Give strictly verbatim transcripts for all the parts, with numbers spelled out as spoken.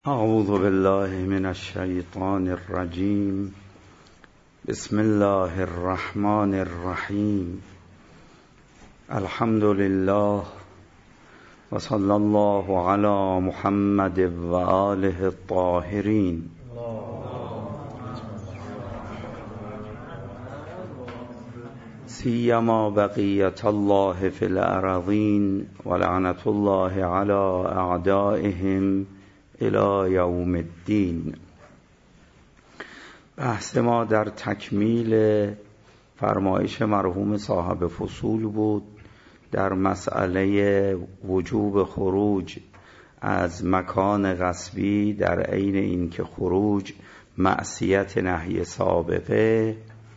اعوذ بالله من الشیطان الرجیم. بسم الله الرحمن الرحیم. الحمد لله و صلی الله علی محمد و آله الطاهرین. سیما بقیت الله فی الارضین و لعنت الله علی اعدائهم الی یوم الدین. بحث ما در تکمیل فرمایش مرحوم صاحب فصول بود در مسئله وجوب خروج از مکان غصبی در عین اینکه خروج معصیت نهی سابقه.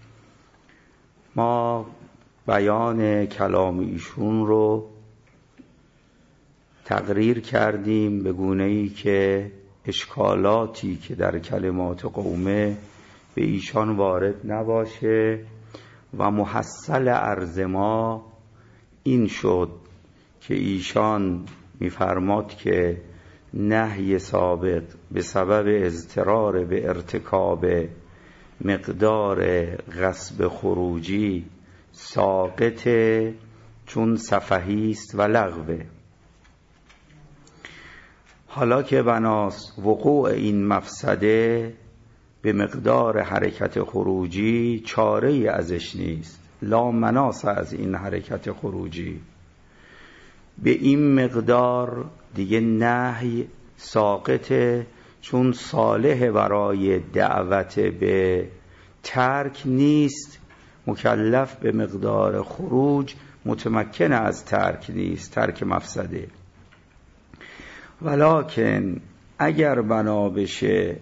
ما بیان کلام ایشون رو تقریر کردیم به گونه‌ای که اشکالاتی که در کلمات قومه به ایشان وارد نباشه و محصل عرض ما این شد که ایشان می‌فرماد که نهی سابق به سبب اضطرار به ارتکاب مقدار غصب خروجی ساقطه چون سفهی است و لغوه. حالا که بناس وقوع این مفسده به مقدار حرکت خروجی چاره‌ای ازش نیست، لا مناس از این حرکت خروجی، به این مقدار دیگه نهی ساقطه چون صالح برای دعوت به ترک نیست، مکلف به مقدار خروج متمکن از ترک نیست، ترک مفسده. ولکن اگر بنا بشه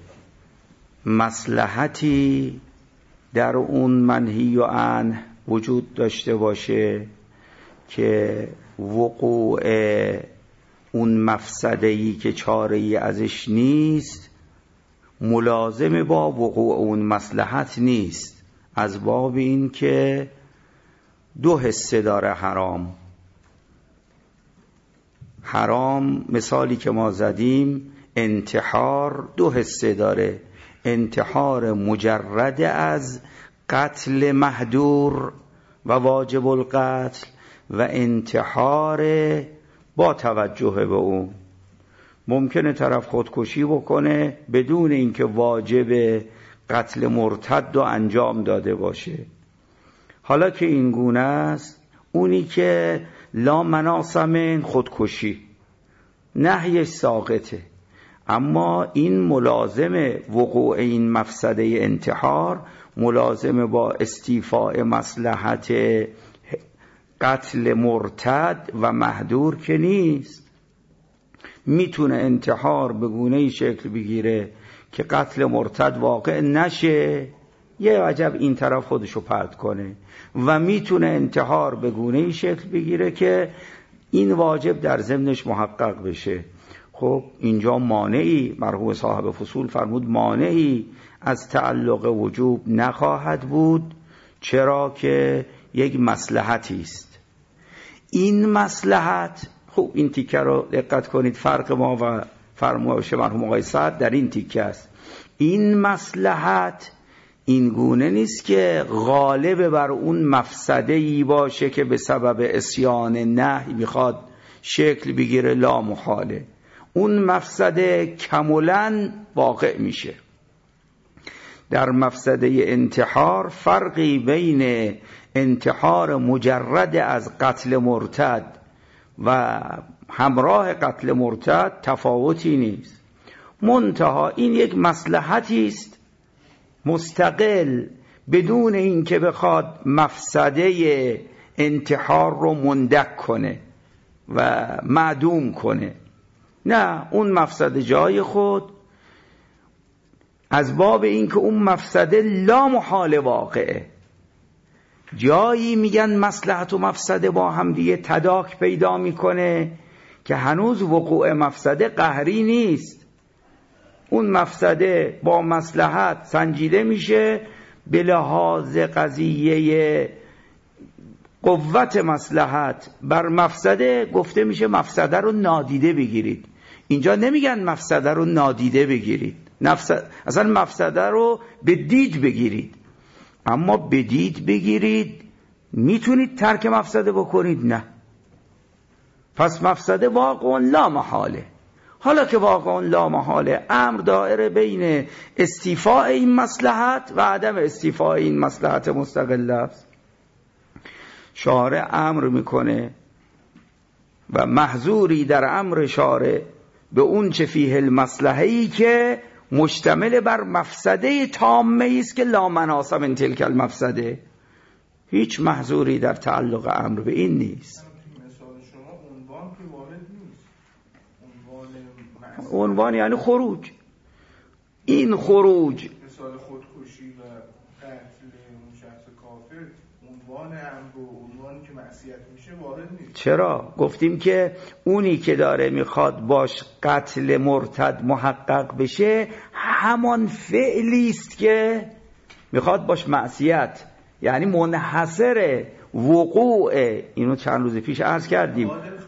مصلحتی در اون منهی و عنه وجود داشته باشه که وقوع اون مفسده‌ای که چاره‌ای ازش نیست ملازم با وقوع اون مصلحت نیست، از باب این که دو حصه داره حرام. حرام مثالی که ما زدیم انتحار دو حصه داره، انتحار مجرد از قتل مهدور و واجب القتل و انتحار با توجه به اون. ممکنه طرف خودکشی بکنه بدون اینکه واجب قتل مرتد رو انجام داده باشه. حالا که این گونه است، اونی که لا مناص من خودکشی نهیش ساقطه، اما این ملازم وقوع این مفسده انتحار ملازم با استیفاء مصلحت قتل مرتد و مهدور که نیست. میتونه انتحار به گونه‌ای شکل بگیره که قتل مرتد واقع نشه، یه عجب این طرف خودشو پرت کنه، و میتونه انتحار به گونه‌ای شکل بگیره که این واجب در ضمنش محقق بشه. خب اینجا مانعی، مرحوم صاحب فصول فرمود مانعی از تعلق وجوب نخواهد بود، چرا که یک مصلحتی است. این مصلحت، خب این تیکه رو دقت کنید، فرق ما و فرمایش مرحوم آقای سعد در این تیکه است. این مصلحت این گونه نیست که غالب بر اون مفسده‌ای باشه که به سبب عصیان نهی میخواد شکل بگیره، لا محاله. اون مفسده کاملاً واقع میشه. در مفسده انتحار فرقی بین انتحار مجرد از قتل مرتد و همراه قتل مرتد تفاوتی نیست، منتها این یک مصلحتی است مستقل بدون اینکه بخواد مفسده انتحار رو مندک کنه و معدوم کنه. نه، اون مفسده جای خود، از باب اینکه اون مفسده لا محال واقعه. جایی میگن مصلحت و مفسده با هم دیگه تداک پیدا میکنه که هنوز وقوع مفسده قهری نیست. اون مفسده با مصلحت سنجیده میشه، به لحاظ قضیه قوت مصلحت بر مفسده گفته میشه مفسده رو نادیده بگیرید. اینجا نمیگن مفسده رو نادیده بگیرید، نفسد... اصلا مفسده رو به دید بگیرید، اما به دید بگیرید میتونید ترک مفسده بکنید؟ نه. پس مفسده واقع لا محاله. حالا که واقع لا محاله، امر دائره بین استیفاء این مصلحت و عدم استیفاء این مصلحت مستقله است. شارع امر میکنه و محظوری در امر شارع به اون چه فیه المصلحه‌ای که مشتمل بر مفسده تامه است که لا مناص من تلک المفسده. هیچ محظوری در تعلق امر به این نیست. عنوان یعنی خروج. این خروج مثال خودکشی و قتل اون شخص کافر عنوان امر و عنوانی که معصیت میشه وارد نیست. چرا؟ گفتیم که اونی که داره میخواد باش قتل مرتد محقق بشه همان فعلی است که میخواد باش معصیت، یعنی منحصر وقوع. اینو چند روز پیش عرض کردیم،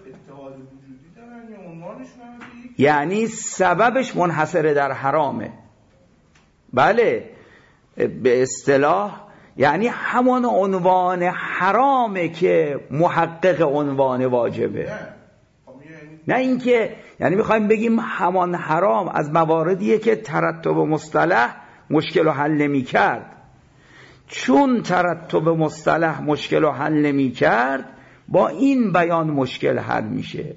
یعنی سببش منحصر در حرامه. بله، به اصطلاح یعنی همان عنوان حرامه که محقق عنوان واجبه. نه اینکه یعنی میخوایم بگیم همان حرام از مواردیه که ترتب مصطلح مشکل و حل نمی کرد. چون ترتب مصطلح مشکل و حل نمی کرد، با این بیان مشکل حل میشه.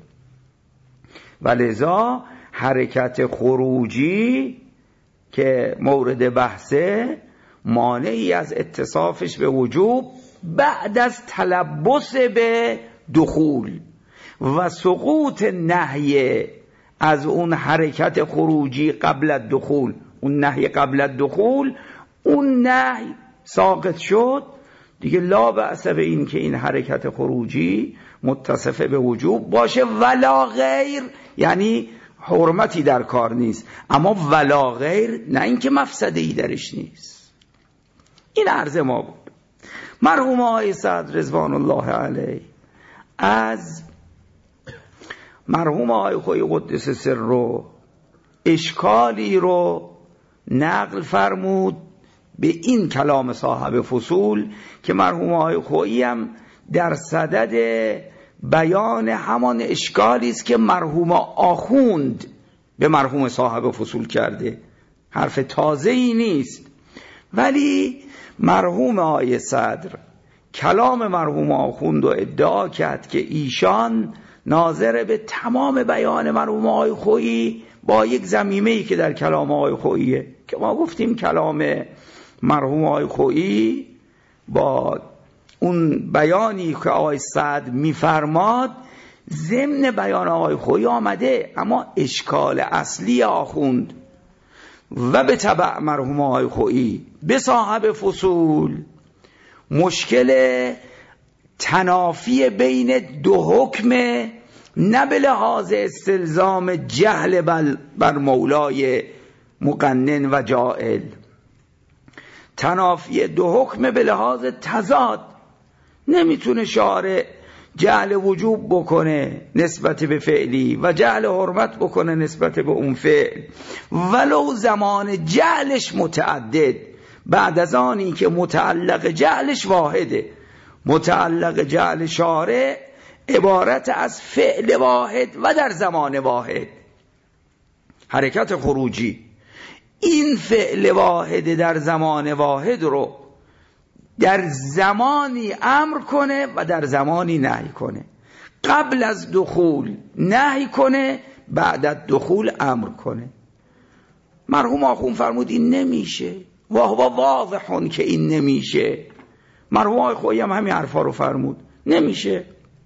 ولذا حرکت خروجی که مورد بحثه مانعی از اتصافش به وجوب بعد از تلبس به دخول و سقوط نهی از اون حرکت خروجی قبل الدخول. اون نهی قبل الدخول، اون نهی ساقط شد دیگه، لا بأس به این که این حرکت خروجی متصف به وجوب باشه ولا غیر، یعنی حرمتی در کار نیست، اما ولا غیر نه اینکه مفسده‌ای درش نیست. این عرض ما بود. مرحوم آقای سعد رضوان الله علیه از مرحوم آقای خویی قدس سره اشکالی رو نقل فرمود به این کلام صاحب فصول که مرحوم آقای خویی هم در صدد بیان همان اشکالی است که مرحوم آخوند به مرحوم صاحب فصول کرده. حرف تازه‌ای نیست، ولی مرحوم آقای صدر کلام مرحوم آخوند رو ادعا کرد که ایشان ناظر به تمام بیان مرحوم آقای خویی با یک ضمیمه‌ای که در کلام آقای خوییه، که ما گفتیم کلام مرحوم آقای خویی با اون بیانی که آقای سعد میفرماد ضمن بیان آقای خویی آمده، اما اشکال اصلی آخوند و به تبع مرحوم آقای خویی به صاحب فصول مشکل تنافی بین دو حکم، نه به لحاظ استلزام جهل بر مولای مقنن و جائل، تنافی دو حکم به لحاظ تضاد. نمیتونه شارع جعل وجوب بکنه نسبت به فعلی و جعل حرمت بکنه نسبت به اون فعل، ولو زمان جعلش متعدد، بعد از آنی که متعلق جعلش واحده. متعلق جعل شارع عبارت از فعل واحد و در زمان واحد. حرکت خروجی این فعل واحد در زمان واحد رو در زمانی امر کنه و در زمانی نهی کنه، قبل از دخول نهی کنه، بعد از دخول امر کنه. مرحوم آخوند فرمود این نمیشه و هو واضحون که این نمیشه. مرحوم آقای خویی هم همین حرفا رو فرمود، نمیشه.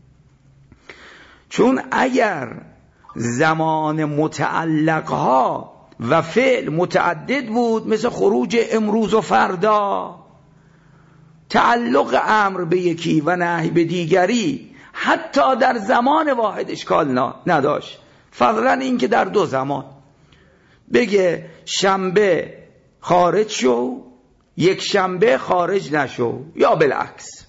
چون اگر زمان متعلقها و فعل متعدد بود، مثل خروج امروز و فردا، تعلق امر به یکی و نهی به دیگری حتی در زمان واحد اشکال نداشت. فضلا این که در دو زمان بگه شنبه خارج شو، یک شنبه خارج نشو، یا بالعکس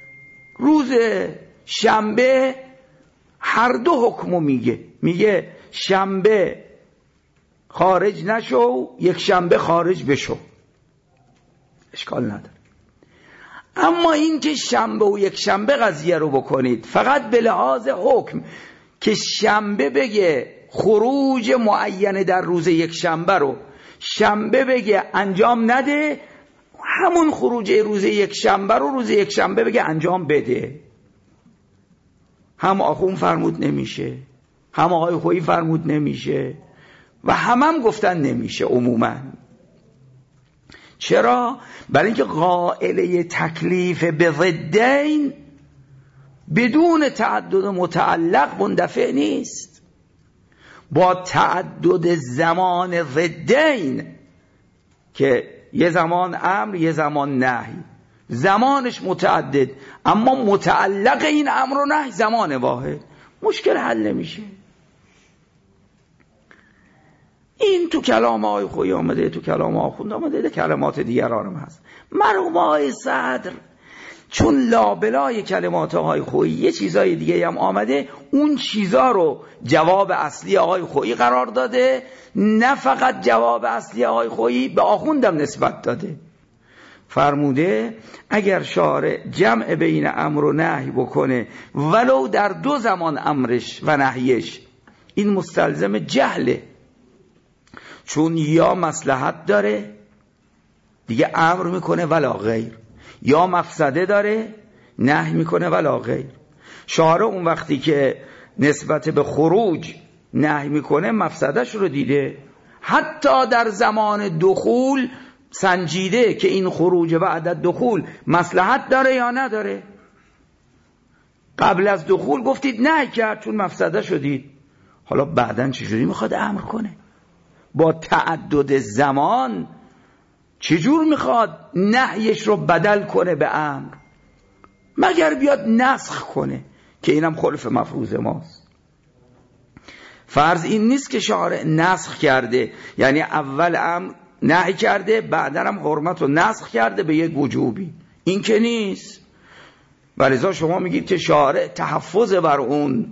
روز شنبه هر دو حکمو میگه، میگه شنبه خارج نشو، یک شنبه خارج بشو، اشکال نداره. اما این که شنبه و یک شنبه قضیه رو بکنید فقط به لحاظ حکم که شنبه بگه خروج معین در روز یک شنبه رو شنبه بگه انجام نده، همون خروج روز یک شنبه رو روز یک شنبه بگه انجام بده. هم آخون فرمود نمیشه، هم آقای خویی فرمود نمیشه و هم هم گفتن نمیشه عموما. چرا؟ برای اینکه قائله تکلیف به ضدین بدون تعدد متعلق مندفع نیست. با تعدد زمان ضدین که یه زمان امر یه زمان نهی، زمانش متعدد اما متعلق این امر و نهی زمان واحد، مشکل حل نمیشه. این تو کلام آقای خویی آمده، تو کلام آخوند آمده، ده کلمات دیگرانم هست. مرحوم آقای صدر چون لابلای کلمات آقای خویی یه چیزای دیگه هم آمده، اون چیزا رو جواب اصلی آقای خویی قرار داده، نه فقط جواب اصلی آقای خویی به آخوندم نسبت داده. فرموده اگر شارع جمع بین امر و نهی بکنه ولو در دو زمان امرش و نهیش، این مستلزم جهله، چون یا مصلحت داره دیگه امر میکنه ولا غیر، یا مفسده داره نهی میکنه ولا غیر. شارع اون وقتی که نسبت به خروج نهی میکنه مفسدش رو دیده، حتی در زمان دخول سنجیده که این خروج بعد از دخول مصلحت داره یا نداره. قبل از دخول گفتید نهی کرد چون مفسده شدید، حالا بعدن چجوری میخواد امر کنه؟ با تعدد زمان چجور میخواد نهیش رو بدل کنه به امر؟ مگر بیاد نسخ کنه که اینم خلف مفروض ماست. فرض این نیست که شارع نسخ کرده، یعنی اول امر نهی کرده بعدن هم حرمت رو نسخ کرده به یک وجوبی، این که نیست. ولذا شما میگید که شارع تحفظ بر اون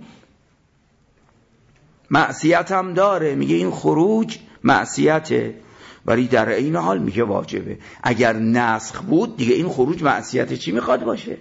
معصیت هم داره، میگه این خروج معصیته، ولی در این حال میگه واجبه. اگر نسخ بود دیگه این خروج معصیت چی میخواد باشه؟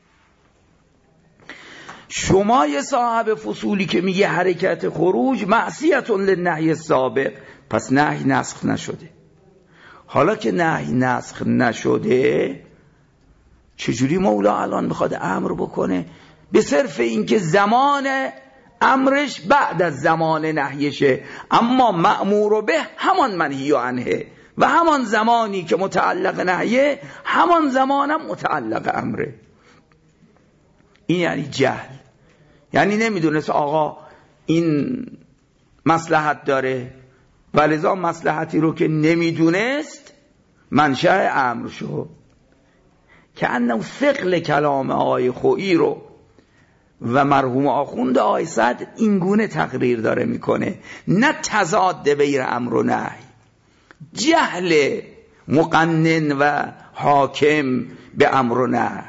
شما یه صاحب فصولی که میگه حرکت خروج معصیتون للنهی سابق، پس نهی نسخ نشده. حالا که نهی نسخ نشده چجوری مولا الان میخواد امر بکنه؟ به صرف اینکه زمان امرش بعد از زمان نهیشه، اما مأمور به همان منهی عنه و همان زمانی که متعلق نهیه همان زمانم متعلق امره. این یعنی جهل، یعنی نمیدونست آقا این مصلحت داره، ولذا مصلحتی رو که نمیدونست منشأ امر شد. که انه ثقل کلام آقای خویی رو و مرحوم آخوند آقای صدر اینگونه تقریر داره میکنه، نه تضاد بین امر و نهی، جهل مقنن و حاکم به امر و نهی.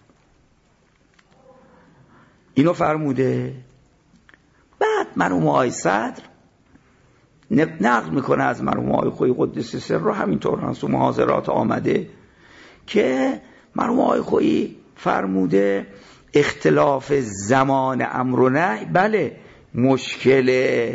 اینو فرموده. بعد مرحوم آقای صدر نقل میکنه از مرحوم آقای خویی قدس سر رو، همینطور هست و محاضرات آمده که مرحوم آقای خویی فرموده اختلاف زمان امر و نهی بله مشکل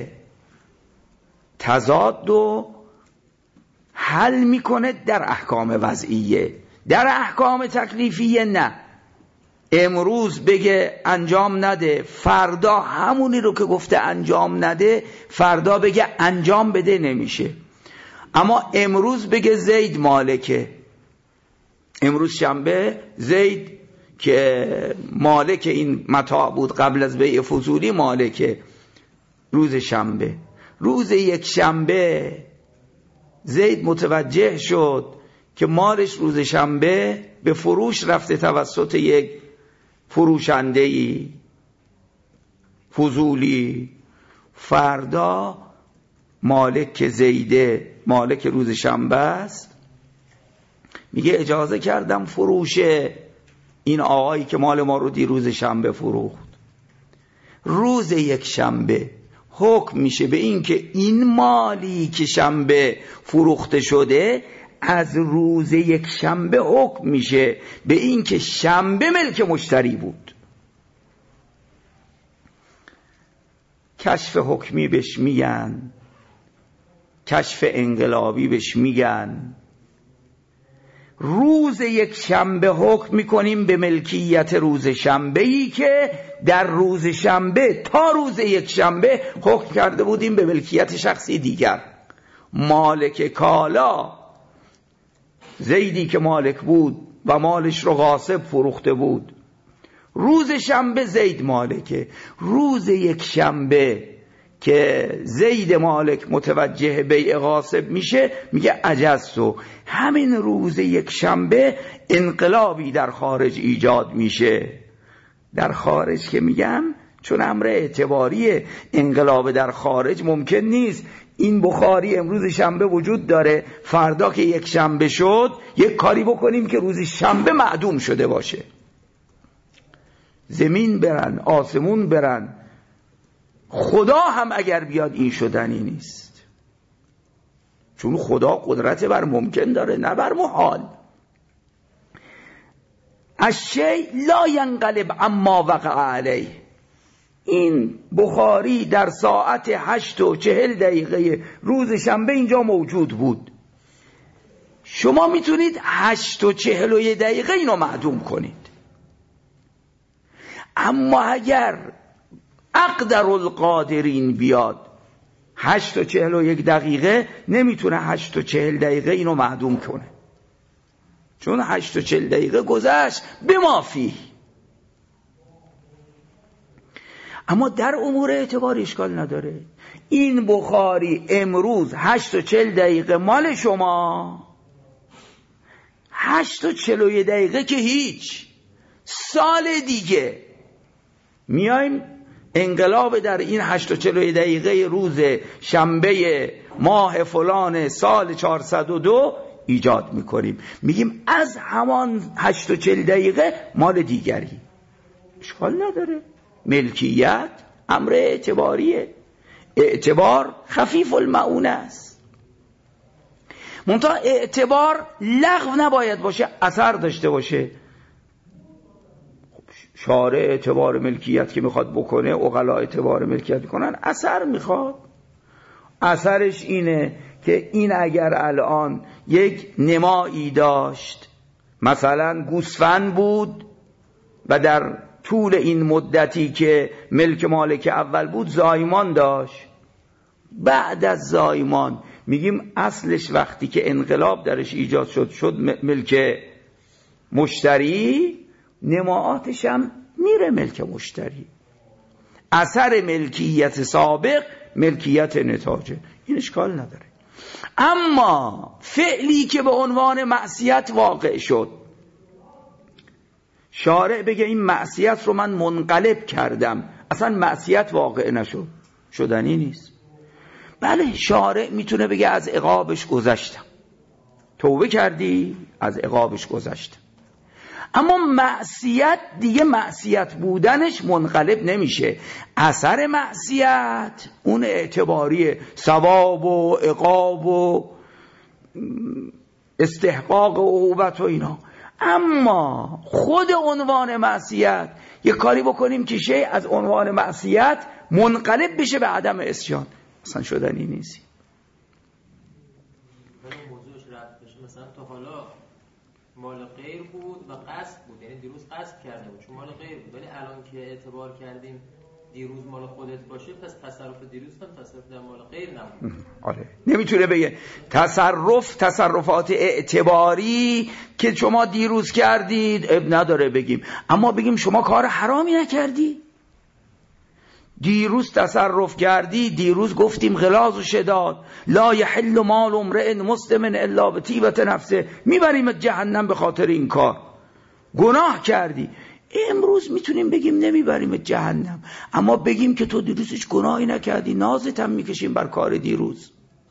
تضاد و حل میکنه در احکام وضعیه، در احکام تکلیفیه نه. امروز بگه انجام نده، فردا همونی رو که گفته انجام نده فردا بگه انجام بده، نمیشه. اما امروز بگه زید مالکه، امروز شنبه، زید که مالک این متاع بود قبل از بیع فضولی مالکه، روز شنبه، روز یک شنبه زید متوجه شد که مالش روز شنبه به فروش رفته توسط یک فروشنده‌ای فضولی، فردا مالک که زیده مالک روز شنبه است میگه اجازه کردم فروش این آقایی که مال ما رو دیروز شنبه فروخت. روز یک شنبه حکم میشه به این که این مالی که شنبه فروخته شده از روز یک شنبه حکم میشه به این که شنبه ملک مشتری بود. کشف حکمی بهش میگن، کشف انقلابی بهش میگن. روز یک شنبه حکم میکنیم به ملکیت روز شنبه‌ای که در روز شنبه تا روز یک شنبه حکم کرده بودیم به ملکیت شخصی دیگر. مالک کالا زیدی که مالک بود و مالش رو غاصب فروخته بود، روز شنبه زید مالکه. روز یک شنبه که زید مالک متوجه بیع غاصب میشه میگه عجزتو. همین روز یک شنبه انقلابی در خارج ایجاد میشه. در خارج که میگم چون امر اعتباریه، انقلاب در خارج ممکن نیست. این بخاری امروز شنبه وجود داره، فردا که یک شنبه شد یک کاری بکنیم که روز شنبه معدوم شده باشه. زمین برن، آسمون برن، خدا هم اگر بیاد این شدنی نیست، چون خدا قدرت بر ممکن داره نه بر محال. الشیء لا ینقلب اما وقع علیه. این بخاری در ساعت هشت و چهل دقیقه روز شنبه اینجا موجود بود. شما میتونید هشت و چهل و یک دقیقه اینو معدوم کنید، اما اگر اقدر القادرین بیاد هشت و چهل و یک دقیقه نمیتونه هشت و چهل دقیقه اینو معدوم کنه، چون هشت و چهل دقیقه گذشت به ما فیه. اما در امور اعتبار اشکال نداره. این بخاری امروز هشت و چهل دقیقه مال شما، هشت و چهل و یک دقیقه که هیچ. سال دیگه میایم انقلاب در این هشت و چهل و یک دقیقه روز شنبه ماه فلان سال چهارصد و دو ایجاد میکنیم، میگیم از همان هشت و چهل دقیقه مال دیگری. اشکال نداره. ملکیت امر اعتباریه، اعتبار خفیف المعونه است. منتها اعتبار لغو نباید باشه، اثر داشته باشه. شارع اعتبار ملکیت که میخواد بکنه، عقلا اعتبار ملکیت میکنن، اثر میخواد. اثرش اینه که این اگر الان یک نمایی داشت، مثلا گوسفند بود و در طول این مدتی که ملک مالک اول بود زایمان داشت، بعد از زایمان میگیم اصلش وقتی که انقلاب درش ایجاد شد شد ملک مشتری، نماعاتش هم میره ملک مشتری. اثر ملکیت سابق ملکیت نتاجه، این اشکال نداره. اما فعلی که به عنوان معصیت واقع شد، شارع بگه این معصیت رو من منقلب کردم، اصلا معصیت واقع نشد، شدنی نیست. بله شارع میتونه بگه از عقابش گذشتم، توبه کردی از عقابش گذشتم. اما معصیت دیگه معصیت بودنش منقلب نمیشه. اثر معصیت اون اعتباریه، ثواب و عقاب و استحقاق و عقوبت و اینا. اما خود عنوان معصیت یه کاری بکنیم که شی از عنوان معصیت منقلب بشه به عدم عصیان، اصلا شدنی نیست. موضوعش رفت بشه مثلا تا حالا مال غیر بود و قصد بود، یعنی دیروز قصد کرده بود چون مال غیر بود، ولی الان که اعتبار کردیم دیروز مال خودت باشه، پس تصرف دیروز هم تصرف در مال غیر نبود. آره نمیتونه بگه تصرف تصرفات اعتباری که شما دیروز کردید اب نداره بگیم، اما بگیم شما کار حرامی نکردی، دیروز تصرف کردی، دیروز گفتیم غلاظ و شداد لا یحل مال امرئ مسلم الا بطیبة نفسه، میبریم جهنم به خاطر این کار، گناه کردی. امروز میتونیم بگیم نمیبریم جهنم، اما بگیم که تو دیروز هیچ گناهی نکردی، نازت هم میکشیم بر کار دیروز.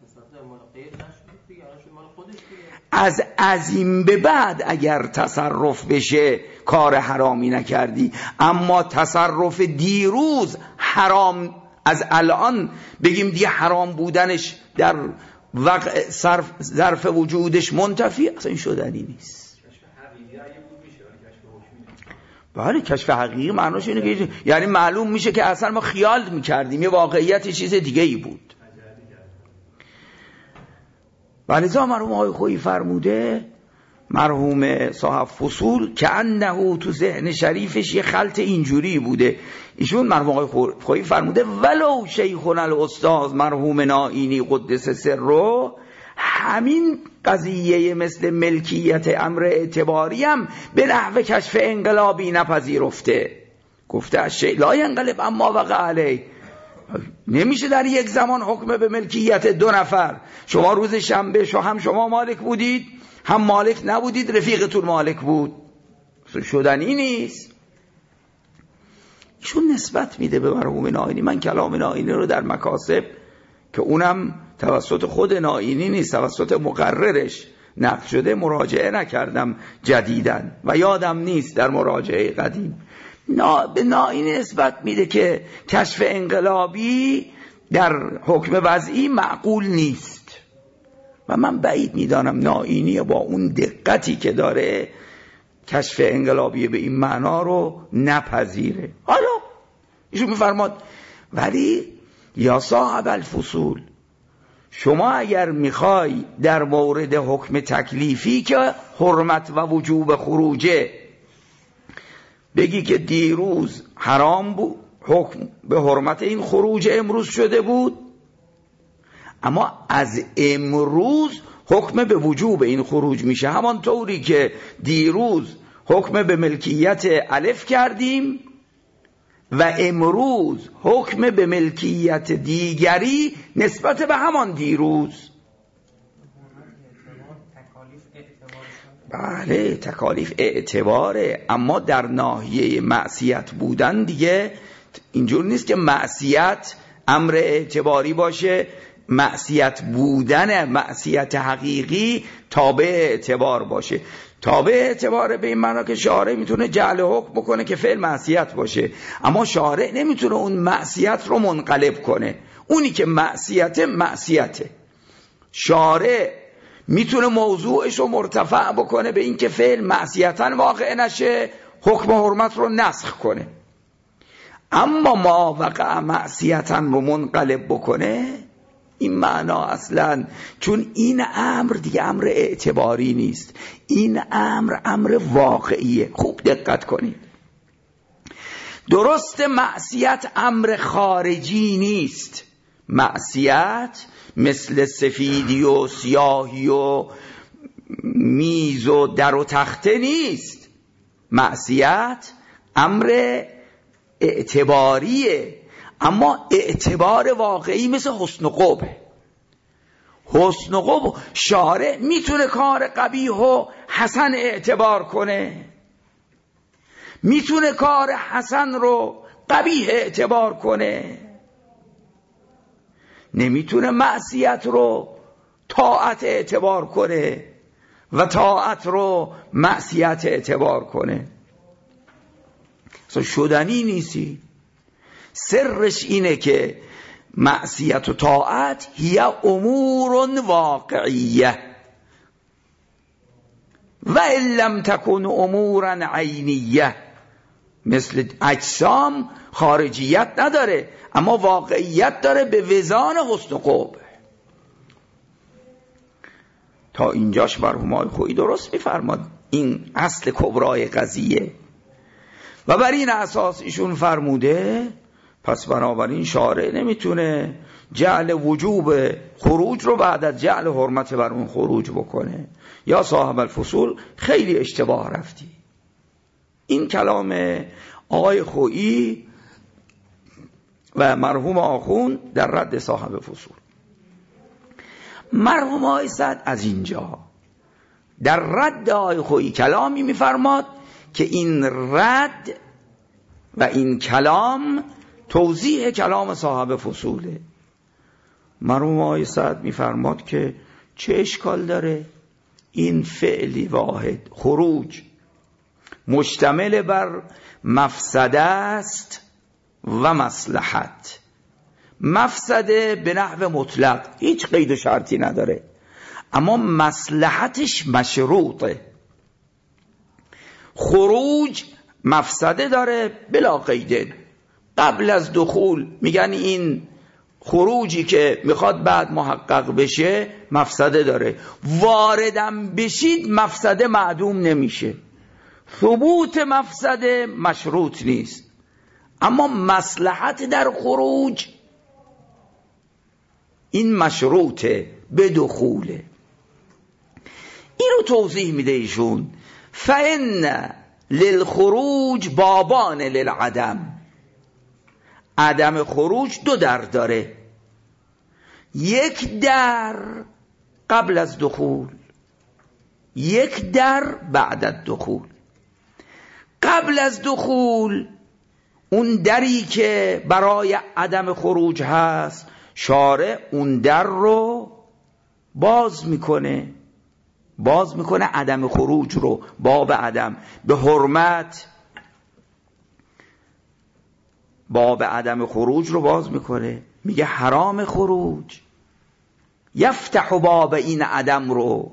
از عظیم به بعد اگر تصرف بشه کار حرامی نکردی، اما تصرف دیروز حرام از الان بگیم دیگه حرام بودنش در وقع صرف ظرف وجودش منتفی، اصلا این شدنی نیست. بله کشف حقیقی معناش اینه که یعنی معلوم میشه که اصلا ما خیال میکردیم یه واقعیت چیز دیگه ای بود. ولذا مرحوم آقای خویی فرموده، مرحوم صاحب فصول، که انه تو ذهن شریفش یه خلط اینجوری بوده. ایشون مرحوم آقای خویی فرموده ولو شیخنا الاستاذ مرحوم نائینی قدس سره، همین قضیه مثل ملکیت امر اعتباری هم به نحو کشف انقلابی نپذیرفته. گفته الشیء لا ینقلب اما وقع علیه، نمیشه در یک زمان حکم به ملکیت دو نفر، شما روز شنبه شو هم شما مالک بودید هم مالک نبودید، رفیقتون مالک بود، شدنی نیست. چون نسبت میده به مرحوم نائینی. من کلام نائینی رو در مکاسب که اونم توسط خود نائینی نیست، توسط مقررش نقل شده مراجعه نکردم جدیدن و یادم نیست در مراجعه قدیم. نا... به نائینی نسبت میده که کشف انقلابی در حکم وضعی معقول نیست و من بعید میدانم نائینی با اون دقتی که داره کشف انقلابی به این معنا رو نپذیره. حالا ایشون میفرماد ولی یا صاحب الفصول، شما اگر میخوای در مورد حکم تکلیفی که حرمت و وجوب خروجه بگی که دیروز حرام بود، حکم به حرمت این خروج امروز شده بود، اما از امروز حکم به وجوب این خروج میشه، همان طوری که دیروز حکم به ملکیت الف کردیم و امروز حکم به ملکیت دیگری نسبت به همان دیروز. بله تکالیف اعتباره، اما در ناحیه معصیت بودن دیگه اینجور نیست که معصیت امر اعتباری باشه، معصیت بودن معصیت حقیقی تابع اعتبار باشه. تابع اعتبار به این معنا که شارع میتونه جعل حکم بکنه که فعل معصیت باشه، اما شارع نمیتونه اون معصیت رو منقلب کنه. اونی که معصیت معصیته، شارع میتونه موضوعش رو مرتفع بکنه به این که فعل معصیتن واقع نشه، حکم حرمت رو نسخ کنه. اما ما وقع معصیتن رو منقلب بکنه، این معنا اصلا، چون این امر دیگه امر اعتباری نیست، این امر امر واقعیه. خوب دقت کنید، درست معصیت امر خارجی نیست، معصیت مثل سفیدی و سیاهی و میز و در و تخته نیست، معصیت امر اعتباریه، اما اعتبار واقعی مثل حسن و قبح. حسن و قبح شارع میتونه کار قبیح و حسن اعتبار کنه، میتونه کار حسن رو قبیح اعتبار کنه، نمیتونه معصیت رو طاعت اعتبار کنه و طاعت رو معصیت اعتبار کنه. اصلا شدنی نیستی. سرش اینه که معصیت و طاعت هی امور واقعیه و ان لم تکن امورا عینیه، مثل اجسام خارجیت نداره اما واقعیت داره به وزان حسن و قبح. تا اینجاش مرحوم آقای خویی درست میفرماد، این اصل کبرای قضیه و بر این اساس ایشون فرموده پس بنابراین شارع نمیتونه جعل وجوب خروج رو بعد از جعل حرمت بر اون خروج بکنه. یا صاحب الفصول خیلی اشتباه رفتی. این کلام آقای خویی و مرحوم آخون در رد صاحب فصول. مرحوم آقای سعد از اینجا در رد آقای خویی کلامی میفرماد که این رد و این کلام توضیح کلام صاحب فصوله. مرحوم آقای سعد میفرماد که چه اشکال داره، این فعلی واحد خروج مشتمل بر مفسده است و مصلحت، مفسده به نحو مطلق، هیچ قید و شرطی نداره، اما مصلحتش مشروطه. خروج مفسده داره بلا قیده. قبل از دخول میگن این خروجی که میخواد بعد محقق بشه مفسده داره، واردم بشید مفسده معدوم نمیشه. ثبوت مفسده مشروط نیست، اما مصلحت در خروج این مشروطه به دخوله. این رو توضیح میده ایشون، فإن للخروج بابان للعدم. عدم خروج دو در داره، یک در قبل از دخول، یک در بعد از دخول. قبل از دخول اون دری که برای عدم خروج هست، شارع اون در رو باز میکنه، باز میکنه عدم خروج رو، باب عدم به حرمت باب عدم خروج رو باز میکنه، میگه حرام خروج، یفتح باب این عدم رو،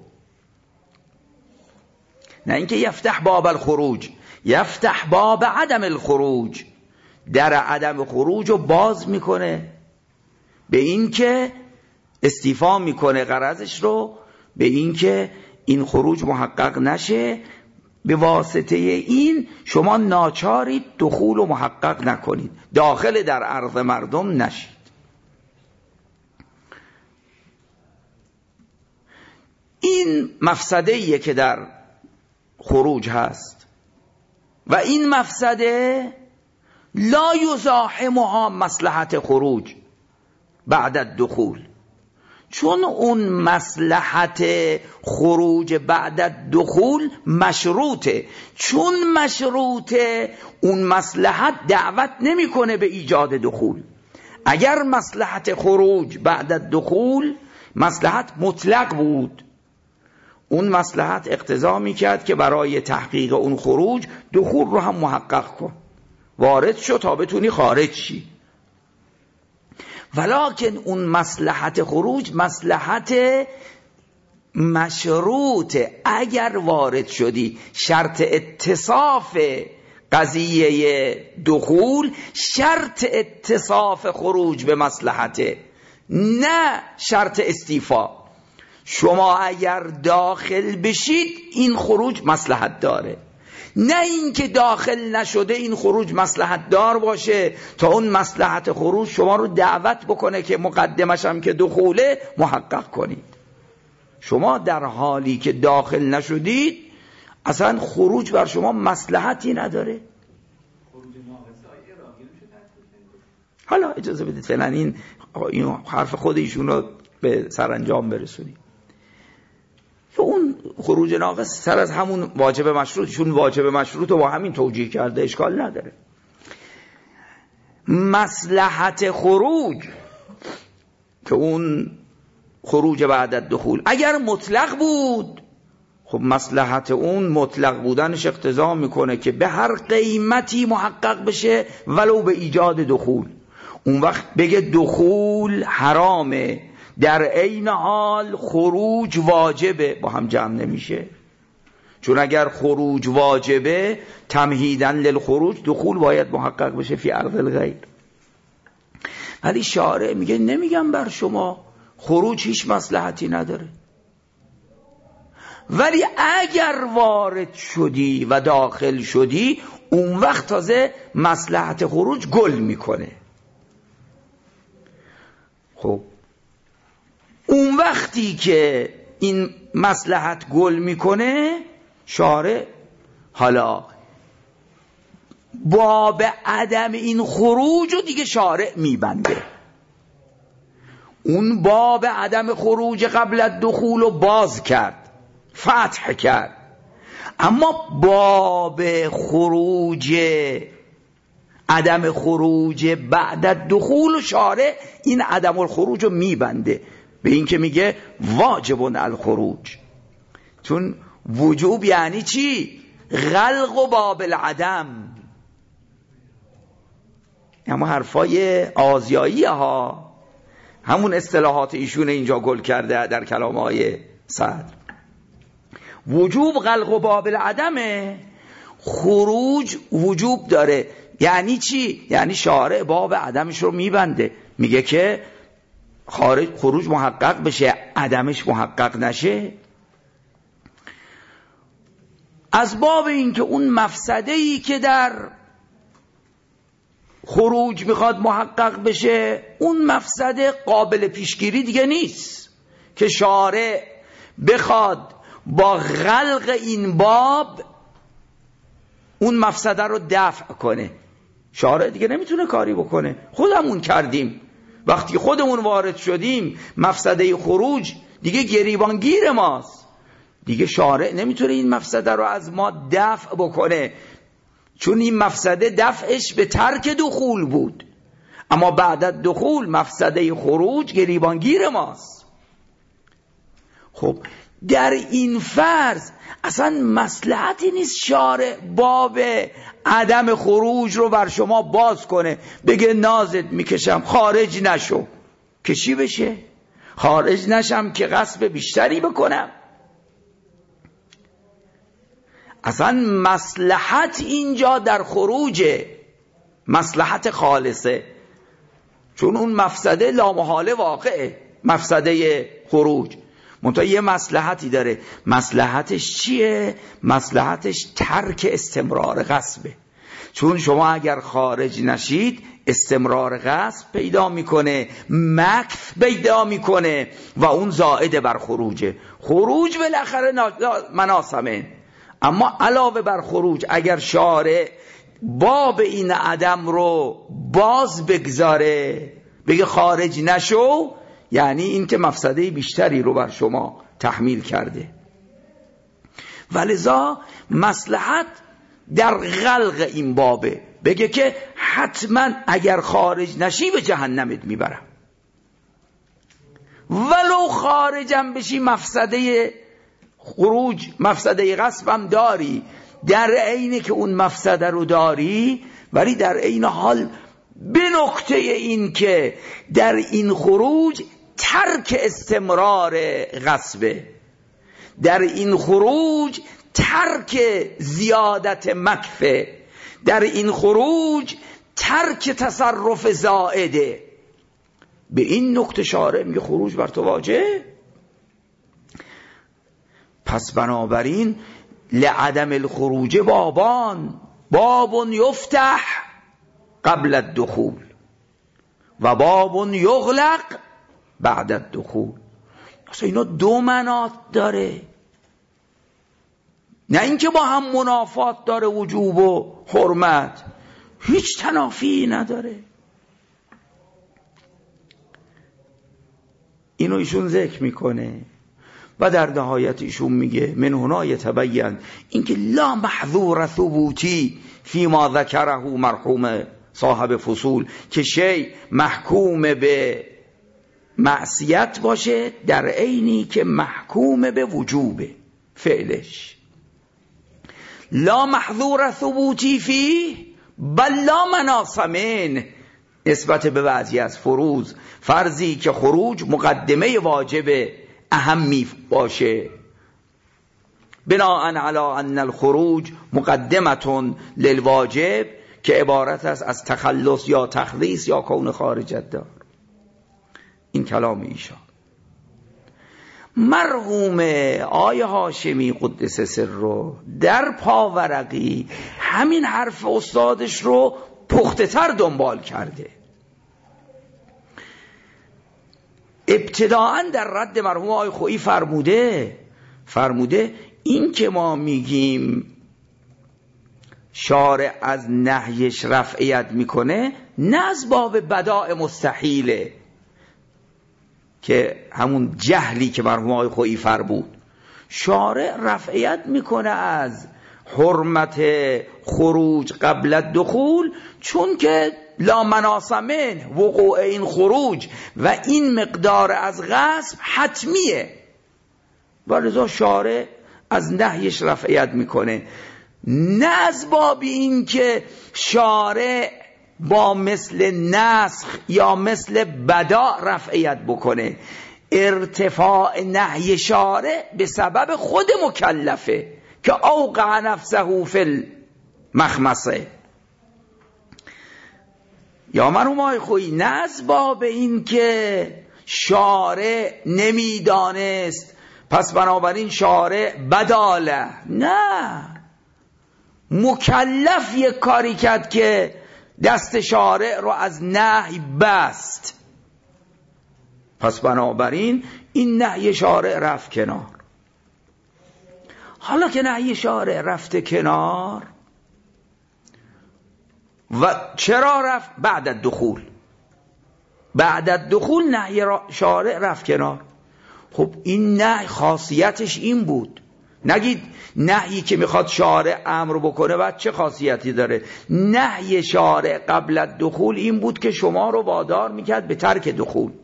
نه اینکه یفتح باب الخروج، یفتح باب عدم الخروج، در عدم خروج رو باز میکنه، به این که استیفا میکنه غرضش رو، به این که این خروج محقق نشه، به واسطه این شما ناچارید دخول و محقق نکنید، داخل در عرض مردم نشید. این مفسده‌ایه که در خروج هست و این مفسده لا یزاحمها مصلحت خروج بعد الدخول، چون اون مصلحت خروج بعد الدخول مشروطه، چون مشروطه اون مصلحت دعوت نمیکنه به ایجاد دخول. اگر مصلحت خروج بعد الدخول مصلحت مطلق بود، اون مصلحت اقتضا میکرد که برای تحقیق اون خروج دخول رو هم محقق کن، وارد شو تا بتونی خارج شی. ولکن اون مصلحت خروج مصلحت مشروطه، اگر وارد شدی شرط اتصاف قضیه دخول شرط اتصاف خروج به مصلحته، نه شرط استیفا. شما اگر داخل بشید این خروج مصلحت داره، نه اینکه داخل نشده این خروج مصلحت دار باشه تا اون مصلحت خروج شما رو دعوت بکنه که مقدمش هم که دخوله محقق کنید. شما در حالی که داخل نشدید اصلا خروج بر شما مصلحتی نداره. حالا اجازه بدید فعلا این این حرف خود ایشون رو به سرانجام برسونید. اون خروج ناقص سر از همون واجب مشروط، چون واجب مشروط رو با همین توجیه کرده، اشکال نداره. مصلحت خروج که اون خروج بعد از دخول اگر مطلق بود، خب مصلحت اون مطلق بودنش اقتضا میکنه که به هر قیمتی محقق بشه ولو به ایجاد دخول. اون وقت بگه دخول حرامه، در عین حال خروج واجبه، با هم جمع نمیشه. چون اگر خروج واجبه تمهیدن للخروج، دخول باید محقق بشه فی ارض الغیر. ولی شارع میگه نمیگم بر شما خروج هیچ مصلحتی نداره، ولی اگر وارد شدی و داخل شدی اون وقت تازه مصلحت خروج گل میکنه. خب اون وقتی که این مصلحت گل میکنه، شارع حالا باب عدم این خروج رو دیگه شارع میبنده. اون باب عدم خروج قبل از دخول رو باز کرد، فتح کرد، اما باب خروج عدم خروج بعد از دخول شارع این عدم الخروج رو میبنده به این که میگه واجب الخروج. چون وجوب یعنی چی؟ غلق و باب العدم. اما حرفای آزیایی ها، همون اصطلاحات ایشون اینجا گل کرده در کلام های صدر. وجوب غلق باب العدمه، خروج وجوب داره. یعنی چی؟ یعنی شارع باب عدمش رو میبنده، میگه که خارج خروج محقق بشه، عدمش محقق نشه. از باب این که اون مفسده‌ای که در خروج میخواد محقق بشه، اون مفسده قابل پیشگیری دیگه نیست که شارع بخواد با غلق این باب اون مفسده رو دفع کنه. شارع دیگه نمیتونه کاری بکنه، خودمون کردیم. وقتی خودمون وارد شدیم مفسده خروج دیگه گریبانگیر ماست، دیگه شارع نمیتونه این مفسده رو از ما دفع بکنه، چون این مفسده دفعش به ترک دخول بود، اما بعد از دخول مفسده خروج گریبانگیر ماست. خب در این فرض اصلا مصلحتی نیست شارع باب عدم خروج رو بر شما باز کنه، بگه نازت میکشم خارج نشو، که چی بشه؟ خارج نشم که غصب بیشتری بکنم. اصلا مصلحت اینجا در خروجه، مصلحت خالصه، چون اون مفسده لامحاله واقعه، مفسده خروج. منتها یه مصلحتی داره. مصلحتش چیه؟ مصلحتش ترک استمرار غصبه، چون شما اگر خارج نشید استمرار غصب پیدا میکنه، مکث پیدا میکنه و اون زائد بر خروجه. خروج بالاخره مناسمه، اما علاوه بر خروج اگر شارع باب این عدم رو باز بگذاره، بگه خارج نشو، یعنی این که مفسده بیشتری رو بر شما تحمیل کرده. ولذا مصلحت در غلق این بابه، بگه که حتما اگر خارج نشی به جهنمت میبرم، ولو خارجم بشی مفسده خروج، مفسده غصبم داری، در عینی که اون مفسده رو داری، ولی در عین حال به نکته این که در این خروج ترک استمرار غصبه، در این خروج ترک زیادت مکفه، در این خروج ترک تصرف زائده. به این نکته شارع میگه خروج بر تو واجب. پس بنابراین لعدم الخروج بابان، باب یفتح قبل الدخول و باب یغلق بعد الدخول. اصلا اینا دو مناط داره، نه اینکه با هم منافات داره، وجوب و حرمت هیچ تنافی نداره. اینو ایشون ذکر میکنه و در نهایت ایشون میگه من هنا یتبین اینکه لا محظور ثبوتی فی ما ذکره مرحوم صاحب فصول، که شی محکوم به معصیت باشه در عینی که محکوم به وجوب فعلش. لا محظور ثبوتی فی بل لا مناص منه، نسبت به بعضی از فروض، فرضی که خروج مقدمه واجب اهمی باشه، بناء علی ان الخروج مقدمتون للواجب، که عبارت است از تخلص یا تخلیص یا کون خارج الدار. این کلام ایشان. مرحوم آیه هاشمی قدس سره در پاورقی همین حرف استادش رو پخته تر دنبال کرده. ابتداعا در رد مرحوم آیه خویی فرموده فرموده این که ما میگیم شارع از نهیش رفعیت میکنه، نه از باب بداع مستحیله که همون جهلی که مرحوم آیه خویی فرمود. شارع رفعیت میکنه از حرمت خروج قبل الدخول، چون که لا مناص منه، وقوع این خروج و این مقدار از غصب حتمیه، ولذا شارع از نهیش رفعیت میکنه، نه از باب این که شارع با مثل نسخ یا مثل بدا رفعیت بکنه. ارتفاع نهی شارع به سبب خود مکلفه که اوقع نفسه فی المخمصه. یا مرحوم آقای خویی نه از باب این که شارع نمیدانست پس بنابراین شارع بداله، نه، مکلف یک کاری کرد که دست شارع رو از نهی بست، پس بنابراین این نهی شارع رفت کنار. حالا که نهی شارع رفته کنار، و چرا رفت؟ بعد الدخول، بعد الدخول نهی شارع رفت کنار. خب این نهی خاصیتش این بود، نگید نهی که میخواد شارع امر بکنه بعد چه خاصیتی داره. نهی شارع قبل الدخول این بود که شما رو وادار میکرد به ترک دخول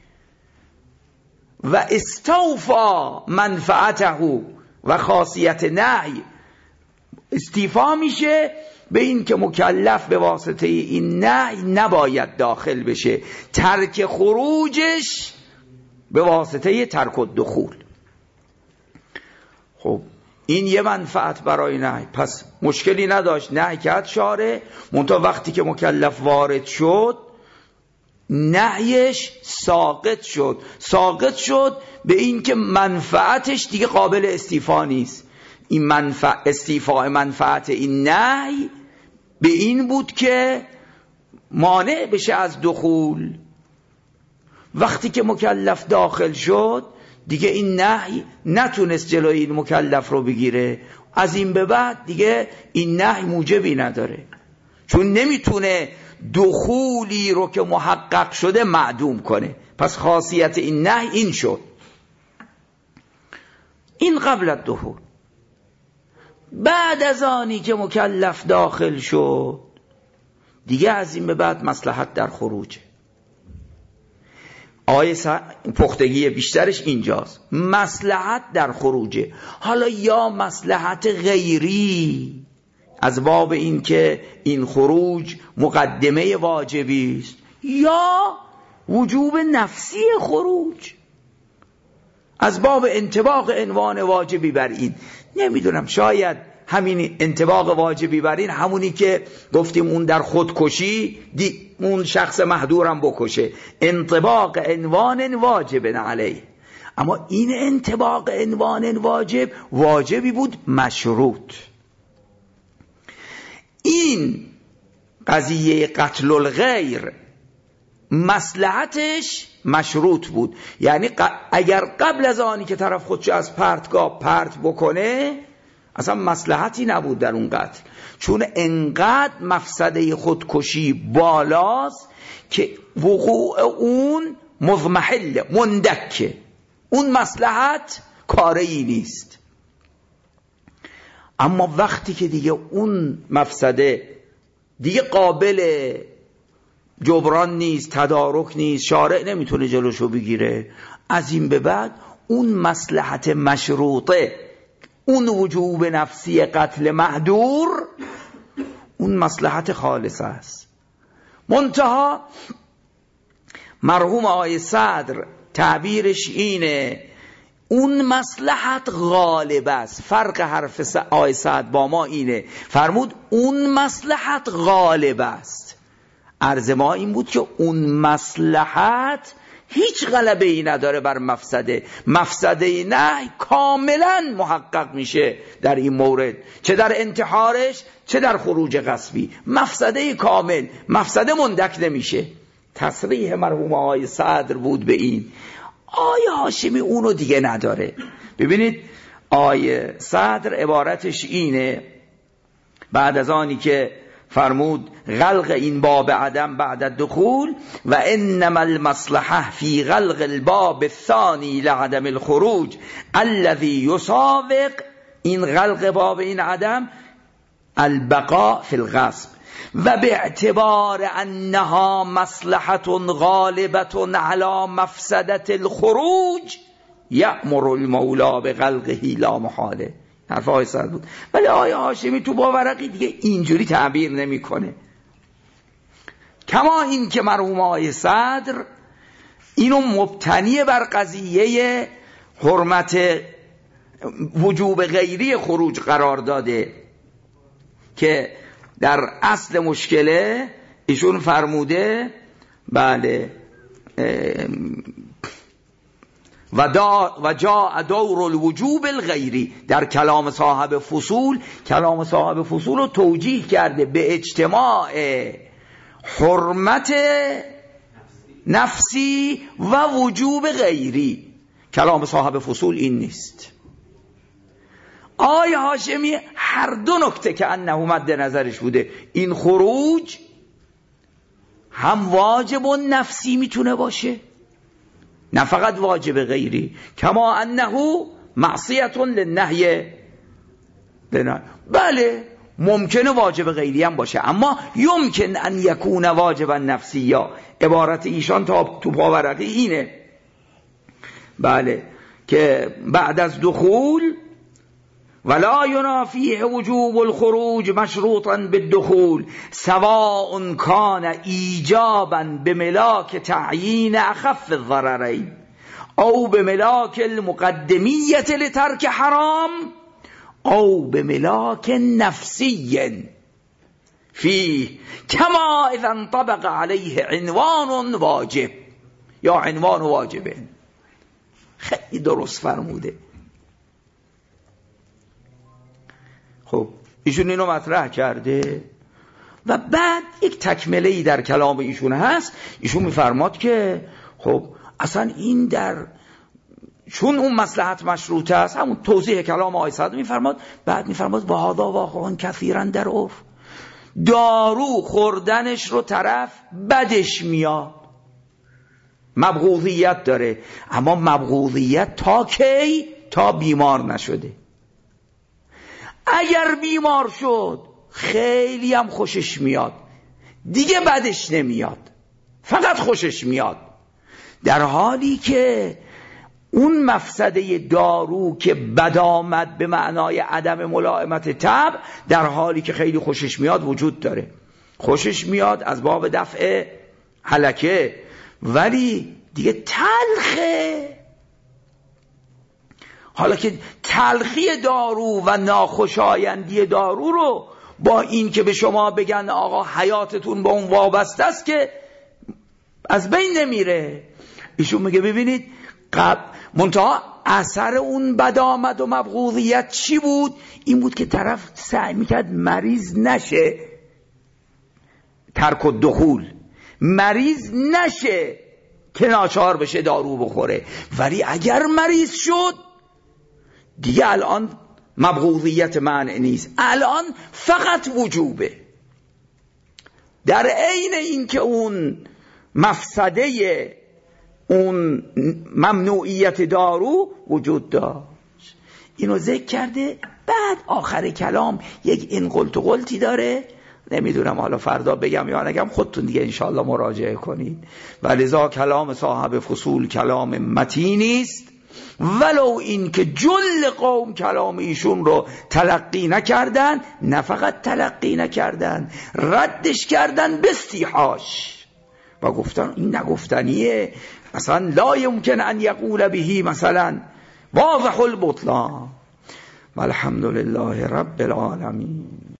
و استوفا منفعته، و خاصیت نهی استیفا میشه به این که مکلف به واسطه این نهی نباید داخل بشه، ترک خروجش به واسطه ترک الدخول. خب این یه منفعت برای نهی، پس مشکلی نداشت نهی کرد شارع، منتها وقتی که مکلف وارد شد نهیش ساقط شد، ساقط شد به این که منفعتش دیگه قابل استیفا نیست. این منفع استیفاء منفعت این نهی به این بود که مانع بشه از دخول. وقتی که مکلف داخل شد دیگه این نهی نتونست جلوی این مکلف رو بگیره، از این به بعد دیگه این نهی موجبی نداره، چون نمیتونه دخولی رو که محقق شده معدوم کنه. پس خاصیت این نهی این شد. این قبل الدخول. بعد از آنی که مکلف داخل شد دیگه از این به بعد مصلحت در خروجه. آیه پختگی بیشترش اینجاست، مصلحت در خروجه. حالا یا مصلحت غیری از باب این که این خروج مقدمه واجبی است، یا وجوب نفسی خروج از باب انطباق عنوان واجبی بر این. نمیدونم، شاید همین انطباق واجبی بر این همونی که گفتیم اون در خودکشی دی اون شخص محدورم بکشه، انطباق عنوان واجب علیه. اما این انطباق عنوان واجب واجبی بود مشروط. این قضیه قتل الغیر مصلحتش مشروط بود، یعنی اگر قبل از آنی که طرف خودشو از پرتگاه پرت بکنه اصلا مصلحتی نبود در اون قتل، چون انقدر مفسده خودکشی بالاست که وقوع اون مضمحل مندکه، اون مصلحت کاری نیست. اما وقتی که دیگه اون مفسده دیگه قابل جبران نیست، تدارک نیست، شارع نمیتونه جلوشو بگیره، از این به بعد اون مصلحت مشروطه، اون وجوب نفسی قتل محدور، اون مصلحت خالص است. منتها مرحوم آقای صدر تعبیرش اینه اون مصلحت غالب است. فرق حرف آقای صدر با ما اینه، فرمود اون مصلحت غالب است. عرض ما این بود که اون مصلحت هیچ غلبه ای نداره بر مفسده. مفسده نه کاملا محقق میشه در این مورد، چه در انتحارش چه در خروج غصبی، مفسده کامل، مفسده مندک نمیشه. تصریح مرحوم آقای صدر بود به این. آیه هاشمی اونو دیگه نداره. ببینید آیه صدر عبارتش اینه، بعد از آنی که فرمود غلق این باب عدم بعد الدخول و انما المصلحه فی غلق الباب الثانی لعدم الخروج الذي يسابق، این غلق باب این عدم البقاء فی الغصب و باعتبار انها مصلحه غالبه على مفسده الخروج یأمر المولا بغلقه لا محاله. حرف آقای صدر بود، ولی آقای هاشمی تو باورقی دیگه اینجوری تعبیر نمیکنه. کما این که مرحوم آقای صدر اینو مبتنی بر قضیه حرمت وجوب غیری خروج قرار داده که در اصل مشکله ایشون فرموده بله و دا و جاء دور الوجوب الغیری. در کلام صاحب فصول، کلام صاحب فصول رو توجیه کرده به اجتماع حرمت نفسی و وجوب غیری. کلام صاحب فصول این نیست. آقای هاشمی هر دو نکته که انه مد نظرش بوده، این خروج هم واجب و نفسی میتونه باشه، نه فقط واجب غیری. کما انه معصیت للنهی. بله ممکنه واجب غیری هم باشه، اما یمکن ان یکون واجبا نفسی. یا عبارت ایشان تا تو پاورقی اینه بله که بعد از دخول ولا ينافيه وجوب الخروج مشروطا بالدخول سواء كان ایجابا بملاك تعیین اخف الضررین او بملاك المقدمیت لترک حرام او بملاك نفسی فيه كما اذا انطبق عليه عنوان واجب یا عنوان واجبه. خیلی درست فرموده. خب ایشون اینو مطرح کرده و بعد یک تکمله‌ای در کلام ایشون هست. ایشون میفرماد که خب اصلا این در چون اون مصلحت مشروطه است، همون توضیح کلام آقای صدر میفرماد. بعد میفرماد و هذا واقعا کثیرا در عرف، دارو خوردنش رو طرف بدش میاد، مبغوضیت داره، اما مبغوضیت تا کی؟ تا بیمار نشده. اگر بیمار شد خیلی هم خوشش میاد، دیگه بدش نمیاد، فقط خوشش میاد. در حالی که اون مفسده دارو که بد آمد به معنای عدم ملائمت طبع، در حالی که خیلی خوشش میاد وجود داره. خوشش میاد از باب دفع هلکه، ولی دیگه تلخه. حالا که تلخی دارو و ناخوشایندی دارو رو با این که به شما بگن آقا حیاتتون با اون وابسته است که از بین نمیره. ایشون میگه ببینید قبل منتها اثر اون بد آمد و مبغوضیت چی بود؟ این بود که طرف سعی میکرد مریض نشه، ترک الدخول، مریض نشه که ناچار بشه دارو بخوره. ولی اگر مریض شد دیگه الان مبغوضیت منع نیست، الان فقط وجوبه. در عین این که اون مفسده اون ممنوعیت دارو وجود داشت. اینو ذکر کرده. بعد آخر کلام یک این قلت و قلتی داره، نمیدونم حالا فردا بگم یا نگم، خودتون دیگه انشاءالله مراجعه کنید. ولذا کلام صاحب فصول کلام متینی است، ولو این که جل قوم کلام ایشون رو تلقی نکردن، نه فقط تلقی نکردن، ردش کردن به استیحاش و گفتن این نگفتنیه، مثلا لا یمکن ان یقول بهی مثلا واضح البطلان. والحمد لله رب العالمین.